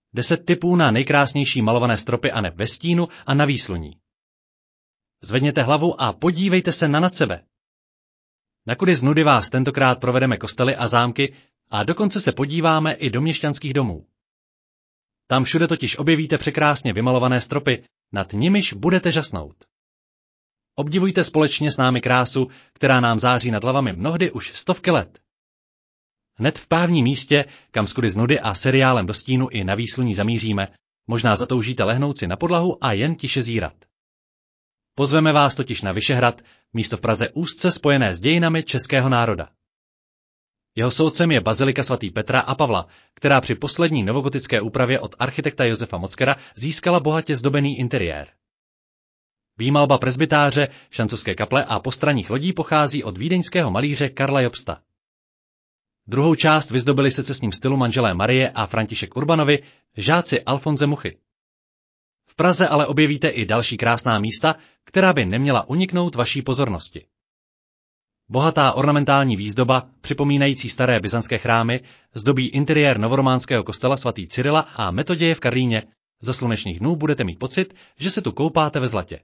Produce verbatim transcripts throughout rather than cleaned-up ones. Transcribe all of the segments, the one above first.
Deset tipů na nejkrásnější malované stropy a neb ve stínu a na výsluní. Zvedněte hlavu a podívejte se na nad sebe. Na kudy z nudy vás tentokrát provedeme kostely a zámky a dokonce se podíváme i do měšťanských domů. Tam všude totiž objevíte překrásně vymalované stropy, nad nimiž budete žasnout. Obdivujte společně s námi krásu, která nám září nad hlavami mnohdy už stovky let. Hned v pávním místě, kam z kudy z nudy a seriálem do stínu i na výsluní zamíříme, možná zatoužíte lehnout si na podlahu a jen tiše zírat. Pozveme vás totiž na Vyšehrad, místo v Praze úzce spojené s dějinami českého národa. Jeho soudcem je bazilika svatý Petra a Pavla, která při poslední novogotické úpravě od architekta Josefa Mockera získala bohatě zdobený interiér. Výmalba presbytáře, šancovské kaple a postranních lodí pochází od vídeňského malíře Karla Jobsta. Druhou část vyzdobili secesním stylu manželé Marie a František Urbanovi, žáci Alfonze Muchy. V Praze ale objevíte i další krásná místa, která by neměla uniknout vaší pozornosti. Bohatá ornamentální výzdoba, připomínající staré byzantské chrámy, zdobí interiér novorománského kostela svatý Cyrila a Metoděje v Karlíně. Za slunečných dnů budete mít pocit, že se tu koupáte ve zlatě.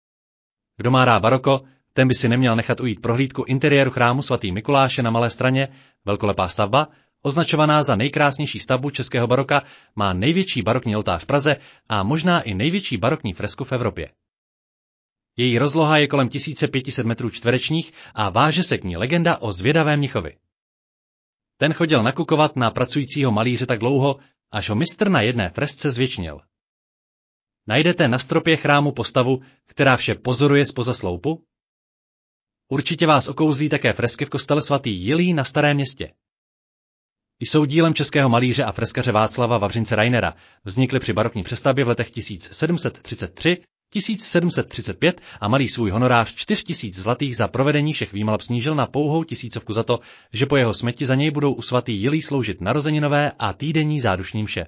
Kdo má rád baroko, ten by si neměl nechat ujít prohlídku interiéru chrámu svatý Mikuláše na Malé Straně. Velkolepá stavba, označovaná za nejkrásnější stavbu českého baroka, má největší barokní oltář v Praze a možná i největší barokní fresku v Evropě. Její rozloha je kolem tisíc pět set metrů čtverečních a váže se k ní legenda o zvědavém Mnichovi. Ten chodil nakukovat na pracujícího malíře tak dlouho, až ho mistr na jedné fresce zvětšnil. Najdete na stropě chrámu postavu, která vše pozoruje zpoza sloupu? Určitě vás okouzlí také fresky v kostele svatý Jilí na Starém Městě. Jsou dílem českého malíře a freskaře Václava Vavřince Reinera, vznikly při barokní přestavbě v letech tisíc sedm set třicet tři tisíc sedm set třicet pět a malý svůj honorář čtyři tisíce zlatých za provedení všech výmalb snížil na pouhou tisícovku za to, že po jeho smrti za něj budou u svatý Jilí sloužit narozeninové a týdenní zádušní mše.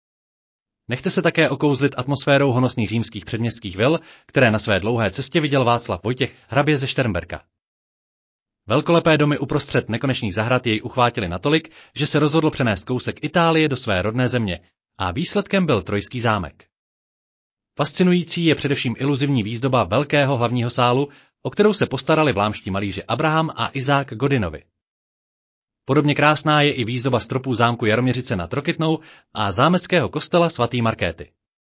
Nechte se také okouzlit atmosférou honosných římských předměstských vil, které na své dlouhé cestě viděl Václav Vojtěch, hrabě ze Šternberka. Velkolepé domy uprostřed nekonečných zahrad jej uchvátily natolik, že se rozhodl přenést kousek Itálie do své rodné země a výsledkem byl Trojský zámek. Fascinující je především iluzivní výzdoba velkého hlavního sálu, o kterou se postarali vlámští malíři Abraham a Izák Godinovi. Podobně krásná je i výzdoba stropů zámku Jaroměřice nad Rokytnou a zámeckého kostela svatý Markéty.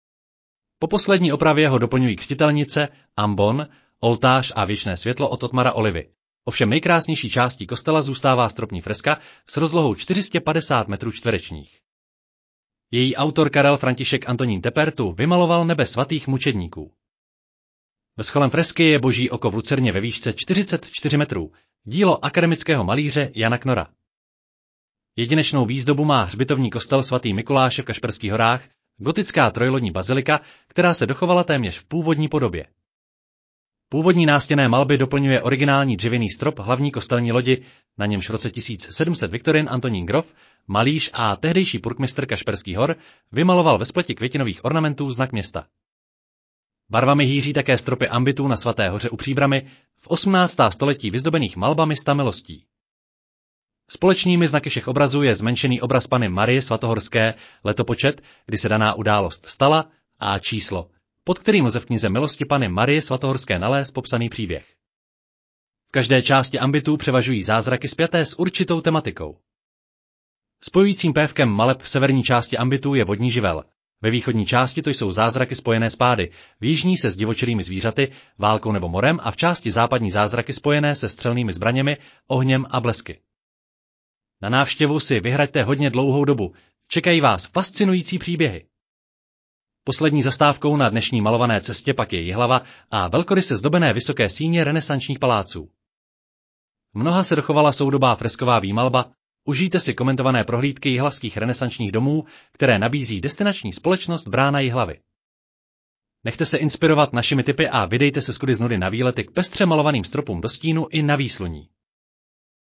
Po poslední opravě ho doplňují křtitelnice, ambon, oltář a věčné světlo od Otmara Olivy. Ovšem nejkrásnější částí kostela zůstává stropní freska s rozlohou čtyři sta padesát metrů čtverečních. Její autor Karel František Antonín Tepertu vymaloval nebe svatých mučedníků. Vrcholem fresky je boží oko v lucerně ve výšce čtyřicet čtyři metrů, dílo akademického malíře Jana Knora. Jedinečnou výzdobu má hřbitovní kostel svatý Mikuláše v Kašperských horách, gotická trojlodní bazilika, která se dochovala téměř v původní podobě. Původní nástěnné malby doplňuje originální dřevěný strop hlavní kostelní lodi, na němž v roce tisíc sedm set Viktorin Antonín Grof, malíř a tehdejší purkmistr Kašperských hor, vymaloval ve spleti květinových ornamentů znak města. Barvami hýří také stropy ambitů na Svaté hoře u Příbramy, v osmnáctém století vyzdobených malbami sta milostí. Společnými znaky všech obrazů je zmenšený obraz Panny Marie Svatohorské, letopočet, kdy se daná událost stala, a číslo, pod kterým lze v knize Milosti Panny Marie Svatohorské nalézt popsaný příběh. V každé části ambitů převažují zázraky spjaté s určitou tematikou. Spojujícím pévkem maleb v severní části ambitů je vodní živel. Ve východní části to jsou zázraky spojené s pády, v jižní se s divočelými zvířaty, válkou nebo morem a v části západní zázraky spojené se střelnými zbraněmi, ohněm a blesky. Na návštěvu si vyhraďte hodně dlouhou dobu, čekají vás fascinující příběhy. Poslední zastávkou na dnešní malované cestě pak je Jihlava a velkoryse zdobené vysoké síně renesančních paláců. V mnoha se dochovala soudobá fresková výmalba, užijte si komentované prohlídky jihlavských renesančních domů, které nabízí destinační společnost Brána Jihlavy. Nechte se inspirovat našimi tipy a vydejte se z kudy z nudy na výlety k pestře malovaným stropům do stínu i na výsluní.